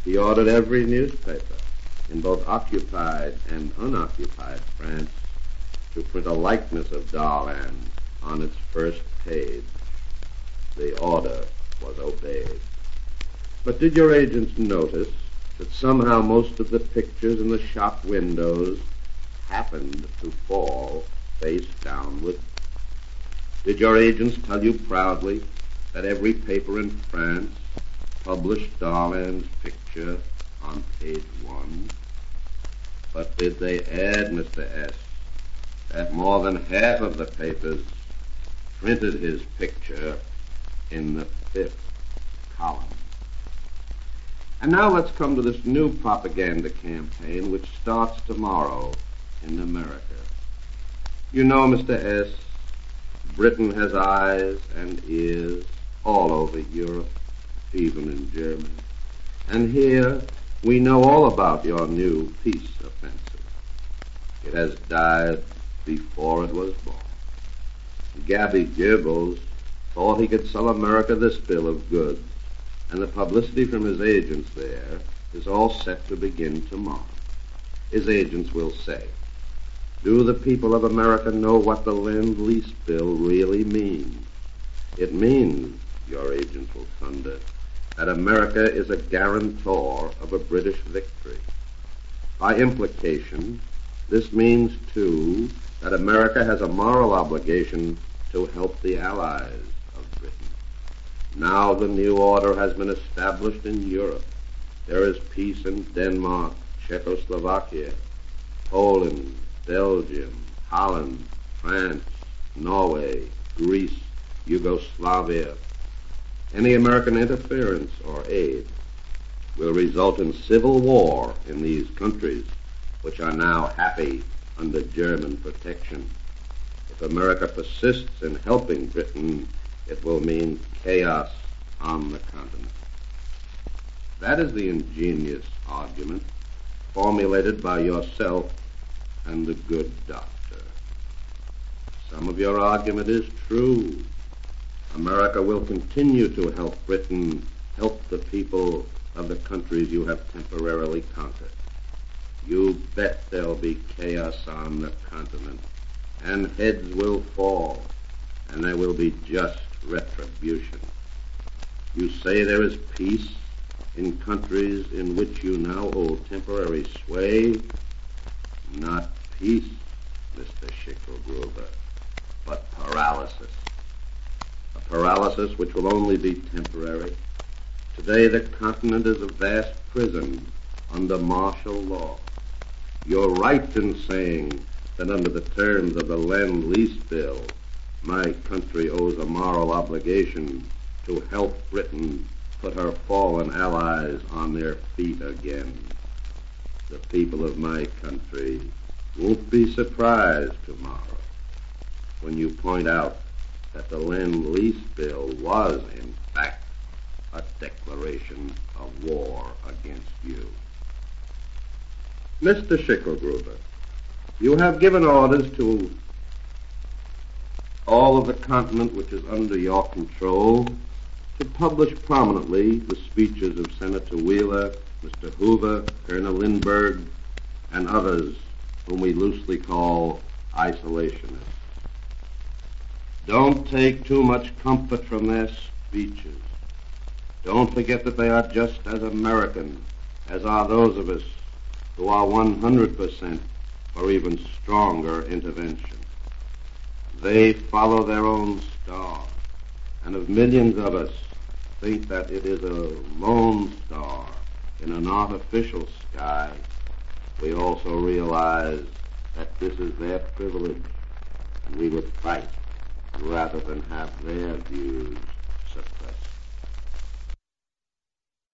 He ordered every newspaper in both occupied and unoccupied France to print a likeness of Darlan on its first page. The order was obeyed. But did your agents notice that somehow most of the pictures in the shop windows happened to fall face downward? Did your agents tell you proudly that every paper in France published Darlan's picture on page 1? But did they add, Mr. S., that more than half of the papers printed his picture in the 5th column? And now let's come to this new propaganda campaign which starts tomorrow in America. You know, Mr. S., Britain has eyes and ears all over Europe, even in Germany. And here we know all about your new peace offensive. It has died before it was born. Gabby Goebbels thought he could sell America this bill of goods, and the publicity from his agents there is all set to begin tomorrow. His agents will say, do the people of America know what the Lend-Lease bill really means? It means, your agents will thunder, that America is a guarantor of a British victory. By implication, this means, too, that America has a moral obligation to help the allies of Britain. Now the new order has been established in Europe. There is peace in Denmark, Czechoslovakia, Poland, Belgium, Holland, France, Norway, Greece, Yugoslavia. Any American interference or aid will result in civil war in these countries, which are now happy under German protection. If America persists in helping Britain, it will mean chaos on the continent. That is the ingenious argument formulated by yourself and the good doctor. Some of your argument is true. America will continue to help Britain help the people of the countries you have temporarily conquered. You bet there'll be chaos on the continent, and heads will fall, and there will be just retribution. You say there is peace in countries in which you now hold temporary sway. Not peace, Mr. Schicklgruber, but paralysis. A paralysis which will only be temporary. Today the continent is a vast prison under martial law. You're right in saying that under the terms of the Lend-Lease bill, my country owes a moral obligation to help Britain put her fallen allies on their feet again. The people of my country won't be surprised tomorrow when you point out that the Lend-Lease bill was, in fact, a declaration of war against you. Mr. Schicklgruber, you have given orders to all of the continent which is under your control to publish prominently the speeches of Senator Wheeler, Mr. Hoover, Colonel Lindbergh, and others whom we loosely call isolationists. Don't take too much comfort from their speeches. Don't forget that they are just as American as are those of us who are 100% for even stronger intervention. They follow their own star, and if millions of us think that it is a lone star in an artificial sky, we also realize that this is their privilege, and we would fight rather than have their views suppressed.